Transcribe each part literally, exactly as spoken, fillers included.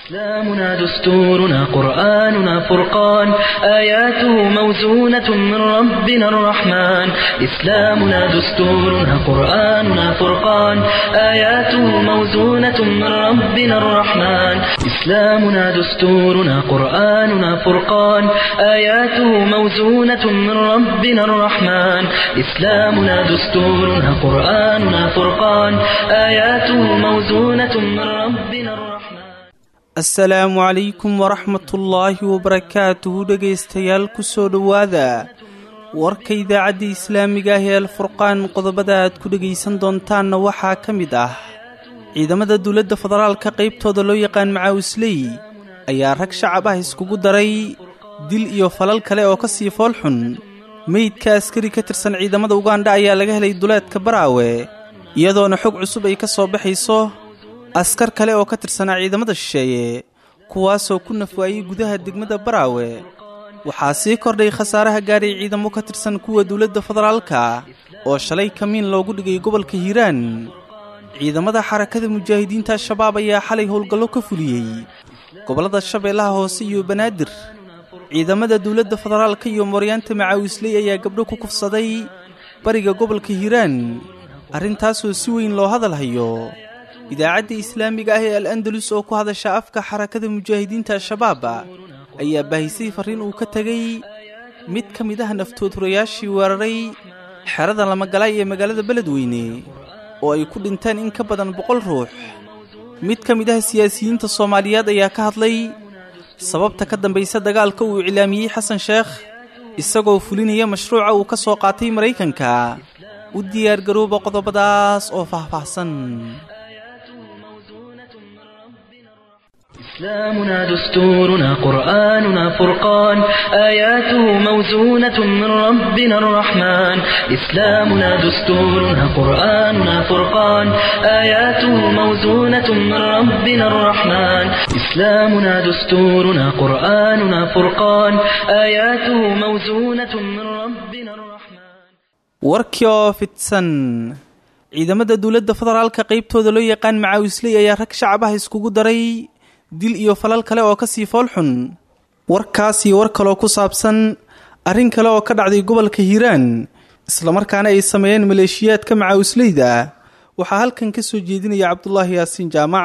إسلامنا دستورنا قرآننا فرقان آياته موزونة من ربنا الرحمن إسلامنا دستورنا قرآننا فرقان آياته موزونة من ربنا الرحمن إسلامنا دستورنا قرآننا فرقان آياته موزونة من ربنا الرحمن إسلامنا دستورنا قرآننا فرقان آياته موزونة من ربنا الرحمن asalaamu calaykum waraxmatullaahi wabarakaatuhu dhegaystayaal ku soo dhowaada warka idaacadda islaamiga ah ee alfurqaan qodobada aad ku dhegaysan doontaanna waxaa ka mid ah ciidamada dowladda federaalka qaybtooda loo yaqaan macaawisley ayaa rag shacab ah iskugu daray dil iyo falal kale oo ka sii foolxun meydka askari ka tirsan ciidamada ugandha ayaa laga helay duleedka baraawe iyadoona xog cusub ay ka soo baxayso askar kale oo ka tirsanaa ciidamada shisheeye kuwaasoo ku nafwaayey gudaha degmada baraawe waxaa sii kordhay khasaaraha gaadhay ciidamo ka tirsan kuwa dowladda federaalka oo shalay kamiin loogu dhigay gobolka hiiraan ciidamada xarakada mujaahidiinta al-shabaab ayaa xalay howlgallo ka fuliyey gobollada shabeellaha hoose iyo banaadir ciidamada dowladda federaalka iyo mooryaanta macaawisley ayaa gabdho ku kufsaday bariga gobolka hiiraan arrintaasoo si weyn loo hadal hayo idaacadda islaamiga ah ee al-andalus oo ku hadasha afka xarakada mujaahidiinta al-shabaab ayaa baahisay farriin uu ka tegey mid ka mid ah naftood hurayaashii weeraray xerada lamagalaay ee magaalada beledweyne oo ay ku dhinteen in ka badan boqol ruux mid ka mid ah siyaasiyiinta soomaaliyeed ayaa ka hadlay sababta ka dambaysa dagaalka uu iclaamiyey xasan sheekh isagoo fulinaya mashruuca uu ka soo qaatay maraykanka u diyaargarooba qodobadaas oo faahfaahsan إسلامنا دستورنا قرآننا فرقان آياته موزونة من ربنا الرحمن إسلامنا دستورنا قرآننا فرقان آياته موزونة من ربنا الرحمن إسلامنا دستورنا قرآننا فرقان آياته موزونة من ربنا الرحمن warkii fitsan ciidamada dowladda federaalka qaybtooda loo yaqaan macaawisley ayaa rag shacab ah iskugu daray dil iyo falal kale oo ka sii foolxun warkaas iyo war kaloo ku saabsan arrin kale oo ka dhacday gobolka hiiraan islamarkaana ay sameeyeen maleeshiyaadka macaawisleyda waxaa halkan ka soo jeedinaya cabdulaahi yaasiin jaamac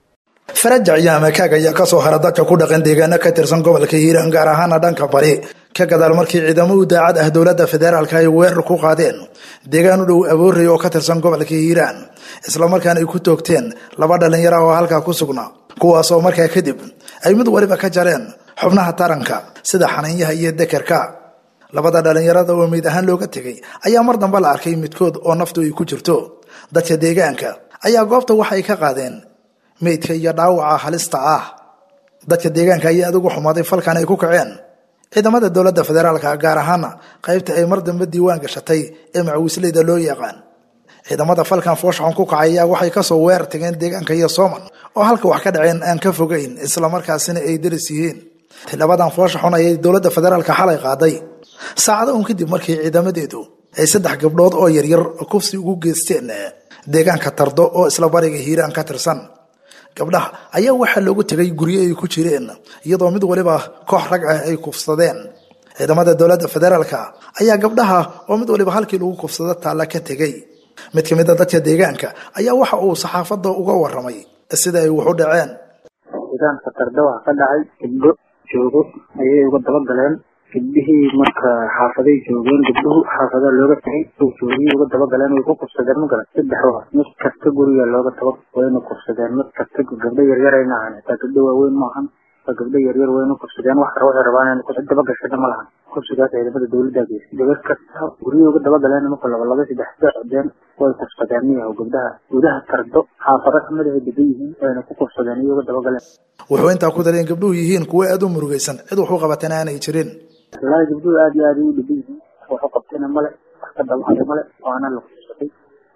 farajac iyo amakaag ayaa kasoo hara dadka ku dhaqan deegaano ka tirsan gobolka hiiraan gaar ahaana dhanka bari ka gadaal markii ciidamo u daacad ah dowladda federaalka ay weerar ku qaadeen deegaan u dhow aboorey oo ka tirsan gobolka hiiraan islamarkaana ay ku toogteen laba dhalinyaro oo halkaa ku sugnaa kuwaasoo markaa kadib ay mid waliba ka jareen xubnaha taranka sida xaniinyaha iyo dekerka labada dhalinyarada oo meyd ahaan looga tegay ayaa mar dambe la arkay midkood oo naftu ay ku jirto dadka deegaanka ayaa goobta waxay ka qaadeen meydka iyo dhaawaca halista ah dadka deegaanka ayaa adugu xumaaday falkan ay ku kaceen ciidamada dowladda federaalka gaar ahaana qaybta ay mar dambe diiwaan gashatay ee macaawisleyda loo yaqaan ciidamada falkan fooshaxon ku kacay ayaa waxay kasoo weerar tageen deegaanka iyo sooman oo halka wax ka dhaceen aan ka fogeyn islamarkaasina ay daris yihiin tilabadan fooshaxon ayay dowladda federaalka xalay qaaday saacado un kadib markii ciidamadeedu ay saddex gabdhood oo yaryar kufsi ugu geysteen deegaanka tardo oo isla bariga hiiraan ka tirsan gabdhaha ayaa waxaa loogu tegay guryo ay ku jireen iyadoo mid waliba koox rag ah ay kufsadeen ciidamada dowladda federaalka ayaa gabdhaha oo mid waliba halkii lagu kufsado taalla ka tegay mid ka mid a dadka deegaanka ayaa waxa uu saxaafadda uga waramay sida ay wax u dhaceen deegaanka tardo waxa ka dhacay gabdho joogo ayay uga dabagaleen gabdhihii marka xaafaday joogeen gabdhuhu xaafada looga tagay joogii uga dabagaleen way ku kufsadeen ma garan saddex wax mid kasta guriga looga tago wayna kufsadeen mid kasta gabdho yaryar ayna ahaan taa gabdho waaweyn ma ahan gabdho yaryar wayna kufsadeen wax waxay rabaan inay ku dabagashada ma lahan kufsigaas ciidamada dowladda geysay gabar kasta guriga uga dabagaleen marka laba laba saddex socdeen way kufsadeen miyaha gabdhaha gudaha tardo xaafada kamid ah degan yihiin ayna ku kufsadeen iyo uga dabagaleen wuxuu intaa ku daray gabdhuhu yihiin kuwa aad u murugaysan cid wax u qabatana aanay jirin والله جبدو عادي عادي ودبي وحقبتنا ملء حقد الله ملء وانا اللي قصتي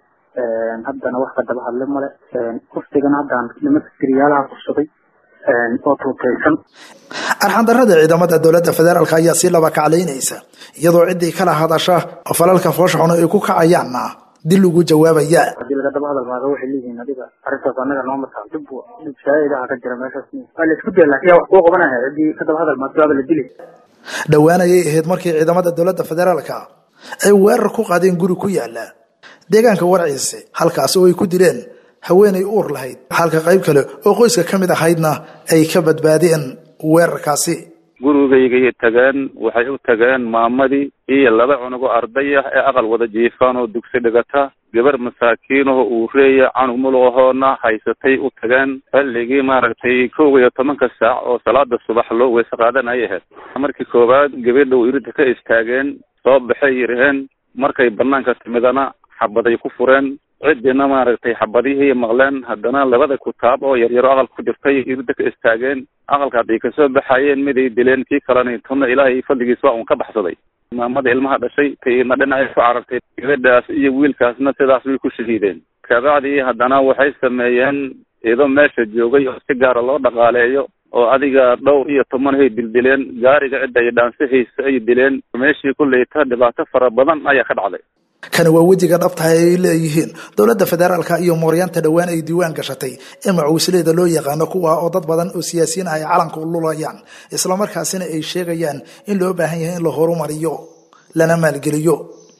هذا انا واحد دبح الله ملء قصتي كان هذا لما تكريالها قصتي اوتو كيسن arxan darrada ciidamada dowladda federaalka ayaa si laba kacleynaysa iyadoo cidii kala hadasha falalka fooshaxuna ay ku kacayaan dil ugu jawaabaya. haddii laga daba hadal maaga waxay leeyihiin adiga arrintaas annaga noo mataa dhib dhib shaa'idaha ka jira meeshaas waa la isku daya laakiin wax kuu qabanaya haddii ka daba hadal maaga waaba la dilay. dhowaan ayay ahayd markii ciidamada dowladda federaalka ay weerar ku qaadeen guri ku yaala deegaanka Warciise halkaas oo ay ku dileen haweenay uur lahayd halka qayb kale oo qoyska ka mid ahaydna ay ka badbaadeen weerarkaasi. gurigayga tagaan waxay u tagaan maamadii iyo laba cunugo arday ah ee aqal wada jiifaan oo dugsi dhigata gabar masaakiin oo uu reeya canug muluqoona haysatay u tagaan xilligii maaragtay kow iyo tobanka saac oo salaada subax loo wees qaadanayay ahayd. markii koobaad gabadha uu irid ka istaageen soo baxay yireen markay banaanka timidana xabaday ku fureen cidina maaragtay xabadihii maqleen haddana labada kutaab oo yar yar aqal ku jirtay irid ka istaageen aqalka hadii ka soo baxayeen mid ay dileen kii kalena tuna ilaahay fadligiisa waa uu ka baxsaday. maamada ilmaha dhashay tayna dhinaca ku carartay gabadhaas iyo wiilkaasna sidaas way ku shahiideen. kabacdi haddana waxay sameeyeen iyadoo meesha joogay oo si gaar loo dhaqaaleeyo oo adiga dhowr iyo toban hay dildileen gaariga cidda ay dhaansihiisa ay dileen meeshii kulleeyta dhibaato fara badan ayaa ka dhacday. kan waa wajiga dhabta ay leeyihiin dowladda federaalka iyo mooryaanta dhawaan ay diiwaan gashatay ee macuusleyda loo yaqaano kuwa oo dad badan oo siyaasiyiin ay calanka u lulayaan isla markaasina ay sheegayaan in loo baahan yahay in la horumariyo lana maalgeliyo.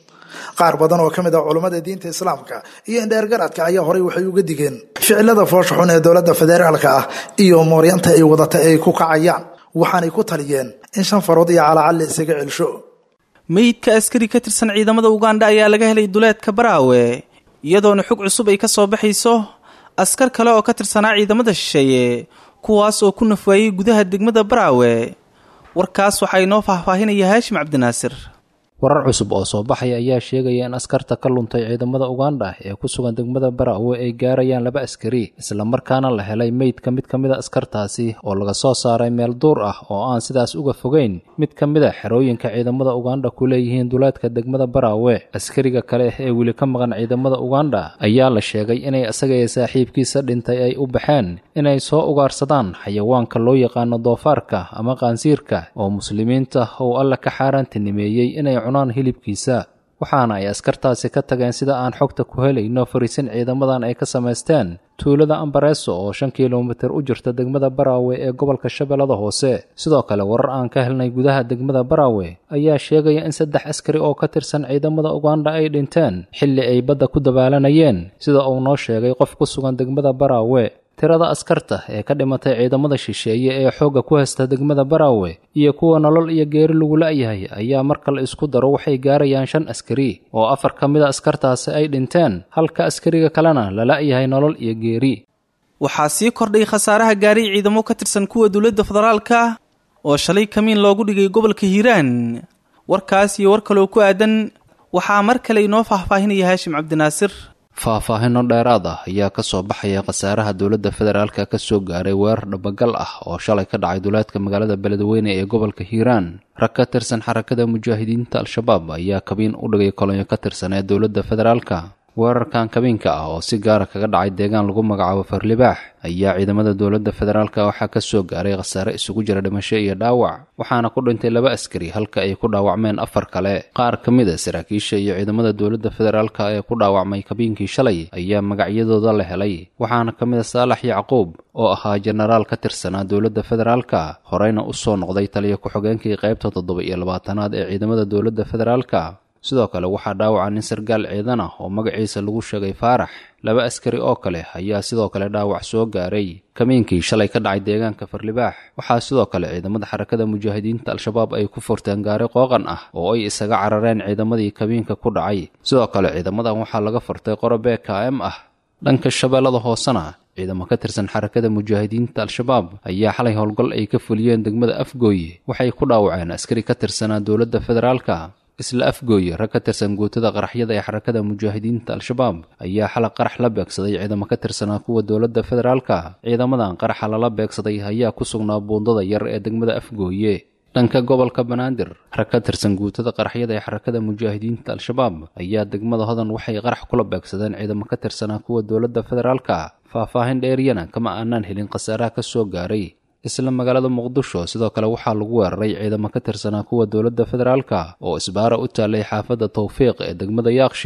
qaar badan oo kamid ah culimada diinta islaamka iyo indheergaradka ayaa horay waxay uga digeen ficilada foosha xun ee dowladda federaalka ah iyo mooryaanta ay wadata ay ku kacayaan waxaanay ku taliyeen in shan farood iyo calaacal isaga celsho. meydka askari ka tirsan ciidamada Uganda ayaa laga helay duleedka Baraawe iyadoona xog cusub ay ka soo baxayso askar kale oo ka tirsanaa ciidamada shisheeye kuwaas oo ku nafwaayay gudaha degmada Baraawe. warkaas waxa ay noo faahfaahinaya Haashim Cabdinaasir. warar cusub oo soo baxay ayaa sheegaya in askarta ka luntay ciidamada Uganda ee ku sugan degmada Baraawe ay gaarayaan laba askari isla markaana la helay meydka mid kamid ah askartaasi oo laga soo saaray meel duur ah oo aan sidaas uga fogeyn mid kamid ah xerooyinka ciidamada Uganda ku leeyihiin duleedka degmada Baraawe. askariga kale ee wili ka maqan ciidamada Uganda ayaa la sheegay inay asaga iyo saaxiibkiisa dhintay ay u baxeen inay soo ugaarsadaan xayawaanka loo yaqaan doofaarka ama qaansiirka oo muslimiinta oo alla ka xaaraantinimeeyay inay hilibkiisa. waxaana ay askartaasi ka tageen sida aan xogta ku helayno fariisin ciidamadan ay ka samaysteen tuulada Ambareso oo shan kiiloomitir u jirta degmada Baraawe ee gobolka Shabeellada Hoose. sidoo kale warar aan ka helnay gudaha degmada Baraawe ayaa sheegaya in saddex askari oo ka tirsan ciidamada Uganda ay dhinteen xilli ay badda ku dabaalanayeen sida uu noo sheegay qof ku sugan degmada Baraawe. tirada askarta ee ka dhimatay ciidamada shisheeye ee xooga ku haysta degmada Baraawe iyo kuwa nolol iyo geeri lagu la'yahay ayaa marka la isku daro waxay gaarayaan shan askari oo afar ka mid ah askartaasi ay dhinteen halka askariga kalena la la'yahay nolol iyo geeri. waxaa sii kordhay khasaaraha gaaray ciidamo ka tirsan kuwa dowladda federaalka oo shalay kamiin loogu dhigay gobolka Hiiraan. warkaas iyo war kale oo ku aadan waxaa mar kale inoo faahfaahinaya Haashim Cabdinaasir. faahfaahino dheeraad ah ayaa ka soo baxaya khasaaraha dowladda federaalka ka soo gaaray weerar dhabagal ah oo shalay ka dhacay duleedka magaalada Beledweyne ee gobolka Hiiraan. rag ka tirsan xarakada mujaahidiinta Al-Shabaab ayaa kabiin u dhigay kolonyo ka tirsan ee dowladda federaalka. weerarkan kabiinka ah oo si gaara kaga dhacay deegaan lagu magacaabo Farlibaax ayaa ciidamada dowladda federaalka waxaa ka soo gaaray khasaare isugu jira dhimasho iyo dhaawac waxaana ku dhintay laba askari halka ay ku dhaawacmeen afar kale. qaar ka mid ah saraakiisha iyo ciidamada dowladda federaalka ee ku dhaawacmay kabiinkii shalay ayaa magacyadooda la helay waxaana ka mid ah Saalax Yacquub oo ahaa jenaraal ka tirsanaa dowladda federaalka horeyna u soo noqday taliya ku-xigeenkii qaybta toddoba iyo labaatanaad ee ciidamada dowladda federaalka. sidoo kale waxaa dhaawaca nin sargaal ciidan ah oo magaciisa lagu sheegay Faarax. laba askari oo kale ayaa sidoo kale dhaawac soo gaaray kamiinkii shalay ka dhacay deegaanka Farlibaax. waxaa sidoo kale ciidamada xarakada mujaahidiinta Al-Shabaab ay ku furteen gaari qooqan ah oo ay isaga carareen ciidamadii kamiinka ku dhacay. sidoo kale ciidamadan waxaa laga furtay qoro B K M ah. dhanka Shabeellada Hoosena ciidamo ka tirsan xarakada mujaahidiinta Al-Shabaab ayaa xalay howlgal ay ka fuliyeen degmada Afgooye waxay ku dhaawaceen askari ka tirsanaa dowladda federaalka. isla Afgooye rag ka tirsan guutada qaraxyada ee xarakada mujaahidiinta Al-Shabaab ayaa xalay qarax la beegsaday ciidamo ka tirsanaa kuwa dowladda federaalka. ciidamadan qaraxa lala beegsaday ayaa ku sugnaa buundada yar ee degmada Afgooye. dhanka gobolka Banaadir rag ka tirsan guutada qaraxyada ee xarakada mujaahidiinta Al-Shabaab ayaa degmada Hodan waxay qarax kula beegsadeen ciidamo ka tirsanaa kuwa dowladda federaalka. faahfaahin dheeriyana kama aanan helin khasaaraha ka soo gaaray. isla magaalada Muqdisho sidoo kale waxaa lagu weeraray ciidamo ka tirsanaa kuwa dowladda federaalka oo isbaara u taalay xaafadda Tawfiiq ee degmada Yaaqshiid.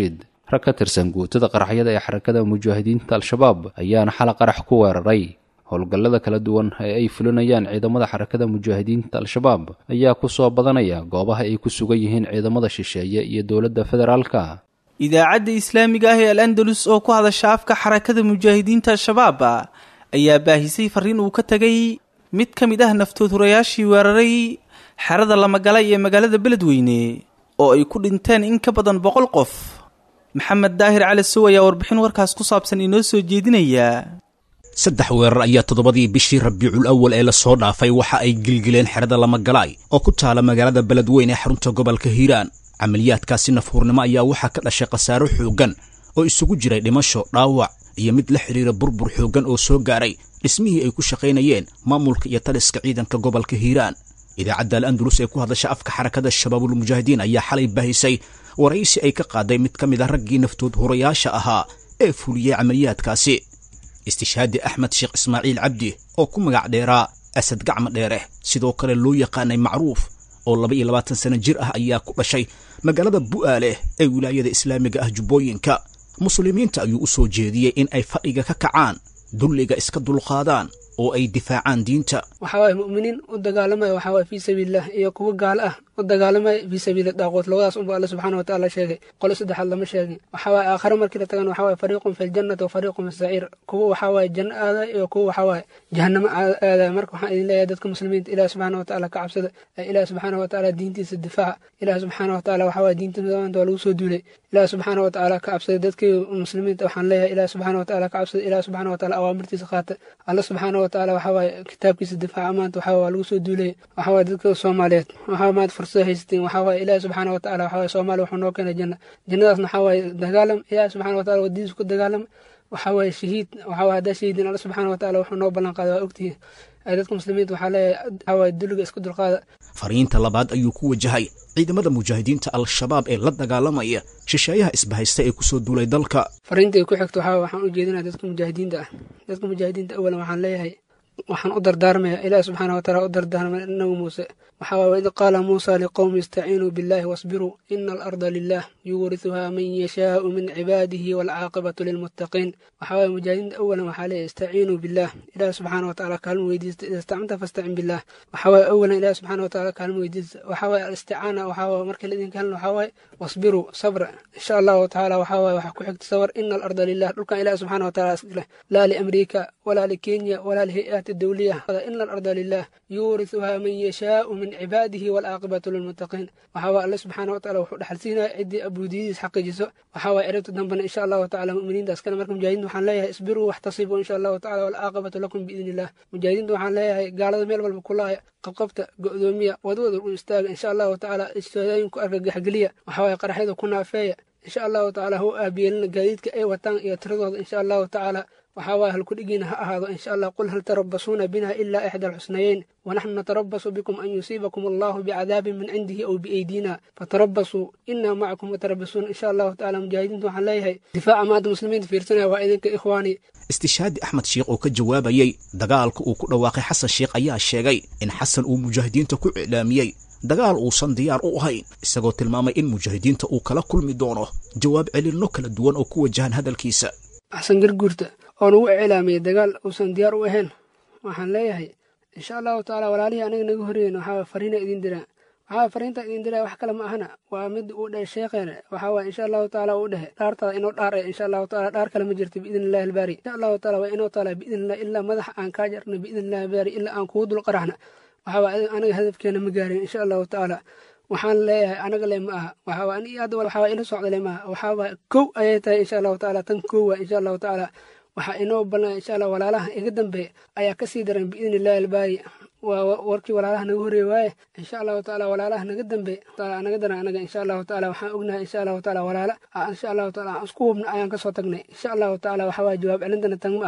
rag ka tirsan guutada qaraxyada ee xarakada mujaahidiinta al-shabaab ayaana xala qarax ku weeraray howlgallada kala duwan ee ay fulinayaan ciidamada xarakada mujaahidiinta al-shabaab ayaa ku soo badanaya goobaha ay ku sugan yihiin ciidamada shisheeye iyo dowladda federaalka. idaacadda islaamiga ah ee al-andalus oo ku hadasha afka xarakada mujaahidiinta al-shabaab ayaa baahisay fariin uu ka tegay mid ka mid ah naftood hurayaashii weeraray xerada Lamagala ee magaalada Beledweyne oo ay ku dhinteen in ka badan boqol qof. maxamed daahir cali sow ayaa warbixin warkaas ku saabsan inoo soo jeedinaya. saddex weerar ayaa toddobadii bishii Rabiicul Awwal ee la soo dhaafay waxa ay gilgileen xerada Lamagala oo ku taala magaalada Beledweyne ee xarunta gobolka Hiiraan. Camaliyaadkaasi nafhurnimo ayaa waxaa ka dhashay khasaaro xooggan oo isugu jiray dhimasho, dhaawac iyo mid la xiriira burbur xooggan oo soo gaaray dhismihii ay ku shaqaynayeen maamulka iyo taliska ciidanka gobolka Hiiraan. idaacadda al-Andalus ee ku hadasha afka xarakada shabaabul mujaahidiin ayaa xalay baahisay waraysi ay ka qaaday mid ka mid ah raggii naftood hurayaasha ahaa ee fuliyey camaliyaadkaasi. istishhaadi Axmed Sheekh Ismaaciil Cabdi oo ku magac dheeraa Asad Gacmo Dheere sidoo kale loo yaqaanay Macruuf oo laba iyo labaatan sano jir ah ayaa ku dhashay magaalada Bu'aale ee wilaayada islaamiga ah Jubbooyinka. muslimiinta ayuu u soo jeediyey in ay fadhiga ka kacaan, dulliga iska dulqaadaan oo ay difaacaan diinta. waxa way muuminiin u dagaalamay waxa way fi sabiilillah iyo kuwa gaal ah u dagaalamay fi sabiil daaqood labadaas uu Allah subhanahu wa ta'ala sheegay qolo saddexaad lama sheegin. waxa way aakhir markii la tagan waxa way fariiqun fil jannati wa fariiqun fis sa'ir kuwa waxa way jannada iyo kuwa waxa way jahannama aada. marka waxa ay leeyahay dadka muslimiinta Ilaahay subhanahu wa ta'ala ka cabsada, Ilaahay subhanahu wa ta'ala diintiisa difaaca, Ilaahay subhanahu wa ta'ala waxa way diintiisa lagu soo duulay, Ilaahay subhanahu wa ta'ala ka cabsada. dadka muslimiinta waxaan leeyahay Ilaahay subhanahu wa ta'ala ka cabsada, Ilaahay subhanahu wa ta'ala awaamirtiisa qaata, Allah subhanahu wa ta'ala waxa way kitaabkiisa difaaca maanta waxa waa lagu soo duulay. waxa waa dadka Soomaaliyeed waxa maad fursad haysteen waxa waa Ilaahay subhanahu wa ta'ala waxa waa Soomaali wuxuu noo keenay janna jannadaas waxa waa dagaalam Ilaahay subhanahu wa ta'ala wadiis ku dagaalam waxa waa shahiid waxa waa hada shahiidin Allah subhanahu wa ta'ala wuxuu noo ballan qaaday waa ogtihiin ay dadka muslimiinta waxa leeyahay waxa waa dulliga isku dulqaada. fariinta labaad ayuu ku wajahay ciidamada mujaahidiinta al-shabaab ee la dagaalamaya shisheeyaha isbahaysta ee ku soo duulay dalka. fariinta ku xigto waxa waxaan u jeedinayaa dadka mujaahidiinta ah dadka mujaahidiinta awalan waxaan leeyahay waxaan u dardaarmayaa Ilaahay subhanahu wa ta'ala u dardaarmay inuu Muuse waxa waa id qaala Muuse liqawmi istaciinu billahi wasbiru innal arda lillah yurithuha man yashaa'u min cibaadihi wal 'aaqibatu lil muttaqiin. waxa waa mujaahidiinta awalan waxa leeyahay istaciinu billah Ilaahay subhanahu wa ta'ala kaalmo weydiista istacanta fasta'in billah. waxa waa awalan Ilaahay subhanahu wa ta'ala kaalmo weydiista waxa waa isticaana waxa waa markii la idin kaalmo waxa waa wasbiru sabra insha Allah ta'ala waxa waa waxa ku xigta sabr innal arda lillah dhulka Ilaahay subhanahu wa ta'ala iskale la li Amerika wala li Kenya wala li hay'at الدولية إن الأرض لله يورثها من يشاء من عباده والعاقبة للمتقين. وحوا الله سبحانه وتعالى وحلسينا عدي أبو ديس حق جزء وحوا إرادة دنبنا إن شاء الله تعالى مؤمنين داس كان مركم مجاهدين وحن لا اصبروا واحتصبوا إن شاء الله تعالى والعاقبة لكم بإذن الله. مجاهدين وحن لا قال هذا ميل بالكلها قبقبت قدومية ودود واستاج إن شاء الله تعالى استاذين كأرجع حقلية وحوا قرح هذا كنا فيا إن شاء الله تعالى هو أبين جديد كأي وطن يترضى إن شاء الله تعالى وحوا هل كل جينا هذا إن شاء الله قل هل تربصون بنا إلا إحدى الحسنيين ونحن نتربص بكم أن يصيبكم الله بعذاب من عنده أو بأيدينا فتربصوا إنا معكم متربصون إن شاء الله تعالى. مجاهدين وحلايها دفاع ماد المسلمين في رسنا وإذنك إخواني. istishhaadi Axmed Sheekh oo ka jawaabayay dagaalka uu ku dhawaaqay Xasan Sheekh ayaa sheegay in Xasan uu mujaahidiinta ku iclaamiyay dagaal uusan diyaar u ahayn isagoo tilmaamay in mujaahidiinta uu kala kulmi doono jawaab celinno kala duwan oo ku wajahan hadalkiisa. Xasan garguurta oo uu iclaamiyay dagaal uusan diyaar u ahayn waxaan leeyahay insha Allah ta'ala walaalihi anaga naga horeeyeen waxa fariina idin diraa waxa fariinta idin diraa wax kale ma ahana waa mid uu dhahay sheekheena waxa waa insha Allah ta'ala uu dhahay dhaarta inoo dhaaray insha Allah ta'ala dhaar kale ma jirto biidnillah al-bari insha Allah ta'ala waa inoo ta'ala biidnillah illa madax aan ka jarno biidnillah al-bari illa aan ku dul qaraxna waxa waa anaga hadafkeena ma gaarin insha Allah ta'ala. waxaan leeyahay anaga le ma aha waxa waa ani aad waxa waa ila socday ma waxa waa kow ayay tahay insha Allah ta'ala tan kow waa insha Allah ta'ala waxa inoo balan insha Allah walaalaha iga dambe ayaa ka sii daran biidnillah al-bari waa warkii walaalaha naga horeeyay waaye insha Allah ta'ala walaalaha naga dambe ta'ala anaga daran anaga insha Allah ta'ala waxaan ognahay insha Allah ta'ala walaala insha Allah ta'ala isku hubna ayaan ka soo tagnay insha Allah ta'ala waxa waa jawaab celintana tan ma aha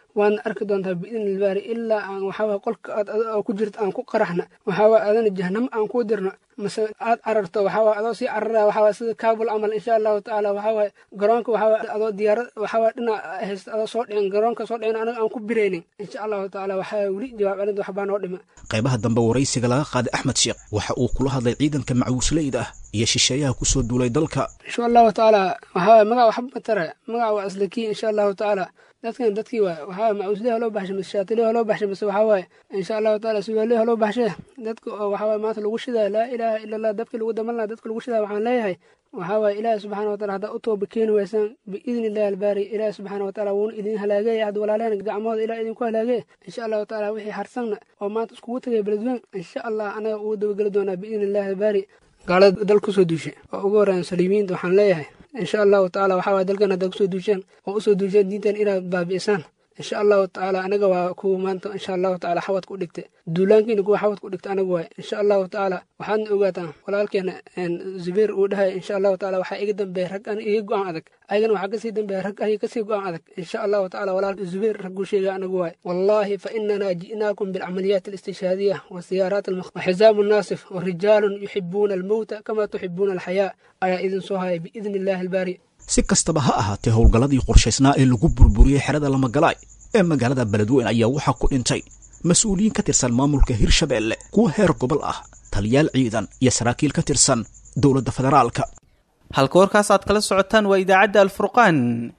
waadna arki doontaa biidni ilbaari ilaa aan waxaawaye qolka aad adoo ku jirta aan ku qaraxna waxaawaye adana jahanamo aan kuu dirno mase aad cararto waxaawaye adoo sii cararaya waxaawaye sida kaabul camal insha allahu tacaala waxaawaye garoonka waxaawaye adoo diyaarad waxaawaye dhinac haysta adoo soo dhicin garoonka soo dhicin anaga aan ku biraynin insha allahu tacaala waxaawaye weli jawaab celinta waxbaa noo dhima qaybaha dambe waraysiga laga qaaday axmed sheekh waxa uu kula hadlay ciidanka macuusleyda ah iyo shisheeyaha kusoo duulay dalka insha allahu tacaala waxaawaye magac waxba matara magac waa aslakii insha allahu tacaala dadkan dadkii waay waxaa macuusleha loo baxshay mase shaatileha loo baxshay mase waxaa waaye insha allahu tacaala sugaaleha loo baxshay dadka oo waxaa waye maanta lagu shidaa laa ilaaha ila allah dabkii lagu daman laha dadka lagu shidaa waxaan leeyahay waxaa waaye ilaahi subxaana watacala haddaa u tooba keeni waysaan biidni illahi albaari ilaahi subxaana watacaala wuuna idin halaagaya had walaalehen gacmahooda ilaah idinku halaagaya insha allahu tacaala wixii harsanna oo maanta iskugu tagay beledweyn insha allah anaga ugu dabageli doonaa biidni illahi albaari gaalada dal kusoo duushay oo ugu horeeyan saliimiinta waxaan leeyahay insha allahu tacaala waxaa waye dalkan haddaa kusoo duusheen oo usoo duusheen diintan inaad baabi'isaan insha allahu tacaala anaga waa kuwa maanta insha allahu tacaala xawadka u dhigtay duulaankiina kuwa xawadka u dhigtay anaga waaye insha allahu tacaala waxaadna ogaataan walaalkeena zubayr uu dhahaya insha allahu tacaala waxaa iga dambeeya rag an iga go-aan adag ayagana waxaa kasii dambeeya rag aniga kasii go-aan adag insha allahu tacaala walaalka zubayr ragguu sheegaya anaga waaye wallahi fa inana ji'naakum bilcamaliyaat alistishhaadiya wasiyaaraat waxizaamu naasif warijaalun yuxibuuna almowta kama tuxibuuna alxayaa ayaa idin soo haya biidni illahi albaari si kastaba ha ahaatee howlgalladii qorshaysnaa ee lagu burburiyey xerada lamagalaay ee magaalada beledweyn ayaa waxaa ku dhintay mas-uuliyiin ka tirsan maamulka hirshabeelle kuwa heer gobol ah taliyaal ciidan iyo saraakiil ka tirsan dowladda federaalka halka warkaas aad kala socotaan waa idaacadda alfurqaan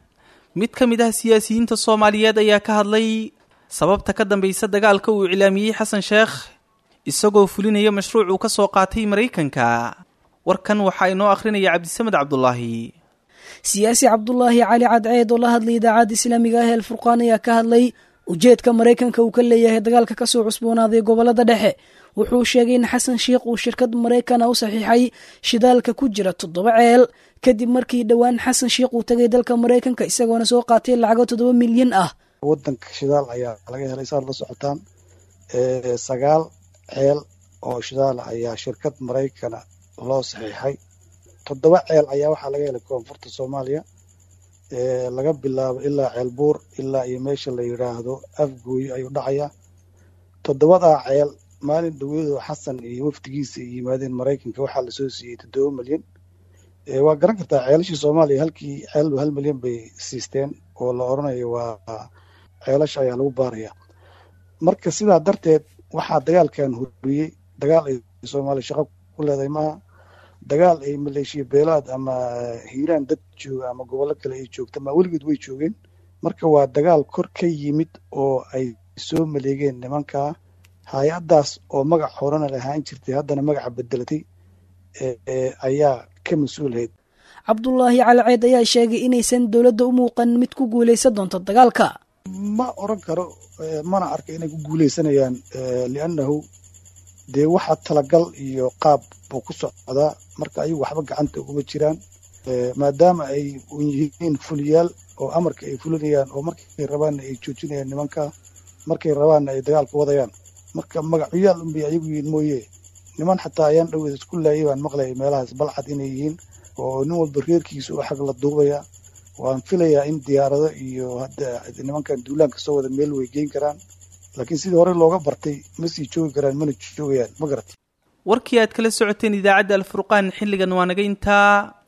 mid ka mid ah siyaasiyiinta soomaaliyeed ayaa ka hadlay sababta ka dambaysa dagaalka uu iclaamiyey xasan sheekh isagoo fulinaya mashruuc uu ka soo qaatay maraykanka warkan waxaa inoo akhrinaya cabdisamed cabdulaahi siyaasi cabdulaahi cali cadceed oo la hadlay idaacadda islaamiga ah ee alfurqaan ayaa ka hadlay ujeedka maraykanka uu ka leeyahay dagaalka kasoo cusboonaaday gobolada dhexe wuxuu sheegay in xasan sheikh uu shirkad maraykana u saxiixay shidaalka ku jira toddoba ceel kadib markii dhowaan xasan sheikh uu tagay dalka maraykanka isagoona soo qaatay lacago toddoba milyan ah wadanka shidaal ayaa laga helay saad la socotaan sagaal ceel oo shidaal ayaa shirkad maraykana loo saxiixay toddoba ceel ayaa waxaa laga helay koonfurta soomaaliya laga bilaabo ilaa ceel buur ilaa iyo meesha la yidhaahdo afgooyo ayuu dhacayaa toddobadaa ceel maalin dhaweedo xasan iyo wafdigiisa ay yimaadeen maraykanka waxaa lasoo siiyey toddoba milyan waa garan kartaa ceelashii soomaaliya halkii ceelba hal milyan bay siisteen oo la oranayo waa ceelasha ayaa lagu baaraya marka sidaa darteed waxaa dagaalkan huriyey dagaal ay soomaaliya shaqo ku leedahay maaha dagaal ay maleeshiya beelaad ama hiiraan dad jooga ama gobollo kale ay joogta ma weligood way joogeen marka waa dagaal kor ka yimid oo ay soo maleegeen nimankaa hay-addaas oo magac horena lahaan jirtay haddana magaca bedelatay ayaa ka mas-uulahayd cabdulaahi calceed ayaa sheegay inaysan dowladda u muuqan mid ku guulaysan doonto dagaalka ma oran karo mana arka inay ku guulaysanayaan liannahu dee waxaa talagal iyo qaab buu ku socdaa marka ayagu waxba gacanta uguma jiraan maadaama ay yihiin fuliyaal oo amarka ay fulinayaan oo markay rabaanna ay joojinayaan nimanka markay rabaanna ay dagaalka wadayaan marka magacyaal unbay ayagu yihiin mooye niman xataa ayaan dhaweed isku laayay baan maqlayay meelahaas balcad inay yihiin oo nin walba reerkiisa u xag la duubaya waan filayaa in diyaarado iyo hadda nimankan duulaanka soo wada meel way geyn karaan laakiin sidii hore looga bartay ma sii joogi karaan mana joogayaan ma garat warkii aad kala socoteen idaacadda alfurqaan xilligan waa naga intaa